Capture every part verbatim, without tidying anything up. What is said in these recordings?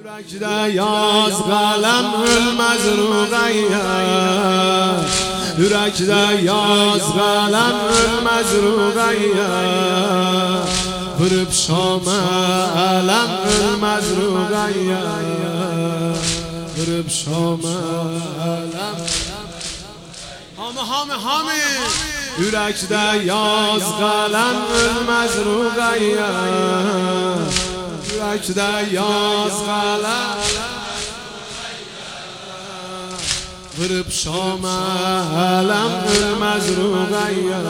Yürekte yaz kalem ölmez Ruqayya. Yürekte yaz kalem ölmez Ruqayya. Vurup Şam'a alem ölmez Ruqayya. Vurup Şam'a alem. Hami hami hami. Yürekte yaz kalem ölmez Ruqayya. Yürekte yaz kalem vurup Şam'a alem ölmez Ruqayya.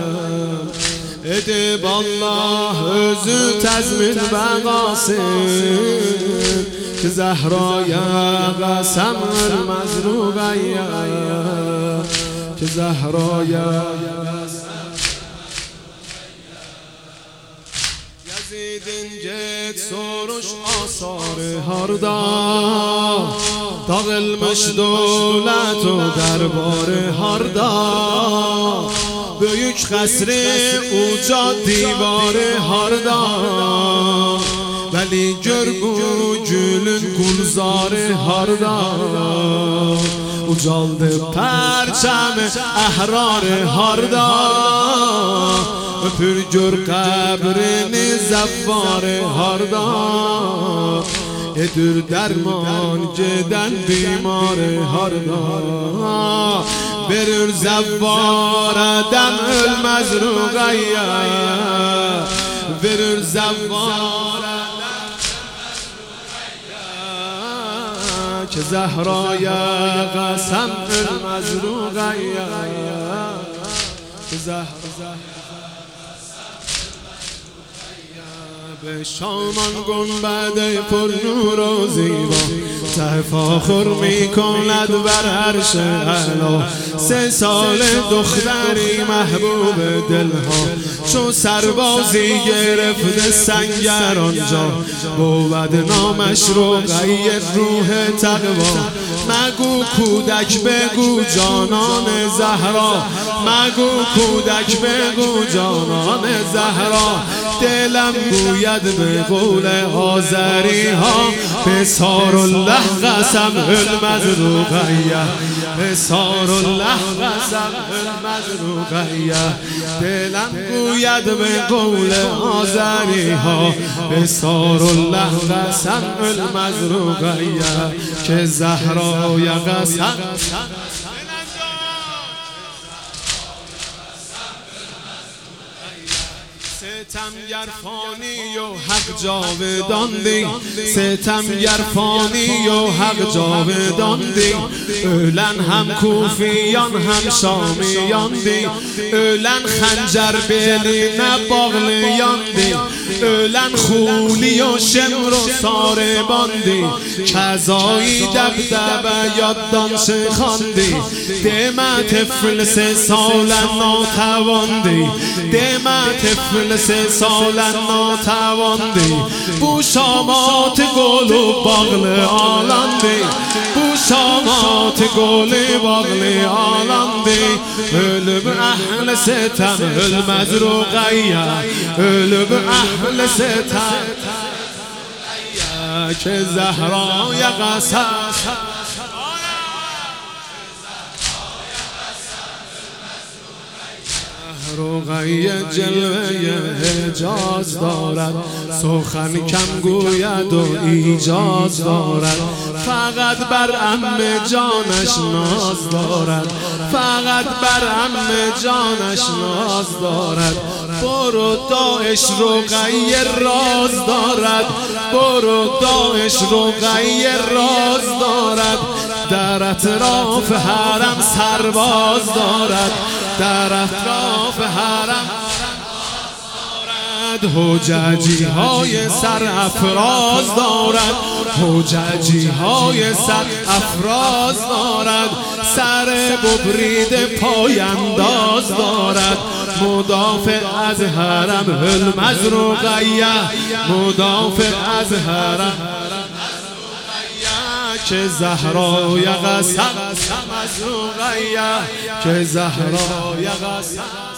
Edib Allah özü tezmin bəqasın ki Zehraya qasam ölmez Ruqayya. Ki Zehraya Yazidin get soruş asarı harda. Dağılmış dövlət o dərbarı harda. Böyük qəsri uca divarı harda. Vəli gör bu gülün gülzarı harda. Ucaldı pərçəmi əhrarı harda. Öpür gör qəbrini zəvvarı harda. Edir derman geden bimarı harda. Verir zəvvarədən ölmez Ruqayya. Verir zəvvarədən ki Zehraya qasam ölmez Ruqayya. Ki Zehraya به شامان گنبد پر نور و زیبا تفاخر می کند بر عرش اعلا. سه سال دختری محبوب دلها چو سربازی گرفته سنگر آنجا. بود نامش رقیه روح تقوا. مگو کودک بگو جانان زهرا. مگو کودک بگو جانان زهرا. دلم گوید به قول آذری ها بسار الله قسم ölmez Ruqayya. بسار الله قسم ölmez Ruqayya. دلم گوید به قول آذری ها بسار الله قسم ölmez Ruqayya. که زهرای قسم ستمگر فانی و حق جاودان دی. ستمگر فانی و حق جاودان دی. ölən هم کوفیان هم شامیان دی. ölən خنجر belinə bağlayan دی. ölən خولی و شمر و ساربان دی. کذایی دبدبه یاددان شخاندی. demə طفل سه ساله ناتوان دی. demə طفل سه ساله ناتوان دی. بو شامات گل و باغل آلان دی. بو شامات گل باغل آلان دی. ölüb اهل ستم ölmez Ruqayya. ölüb اهل ستم که زهرای قسم رقیه جلوه حجاز دارد. سخن کم گوید و ایجاز دارد. فقط بر عم جانش ناز دارد. فقط بر عم جانش ناز دارد. برو داعش رقیه راز دارد. برو داعش رقیه راز دارد. در اطراف حرم سرباز دارد. در اطراف حرم حججی های سر افراز دارد. حججی های سر افراز دارد. سر ببرید پای انداز دارد. مدافع از حرم ölmez Ruqayya. مدافع از حرم که زهرای قسم از Ruqayya. که زهرای قسم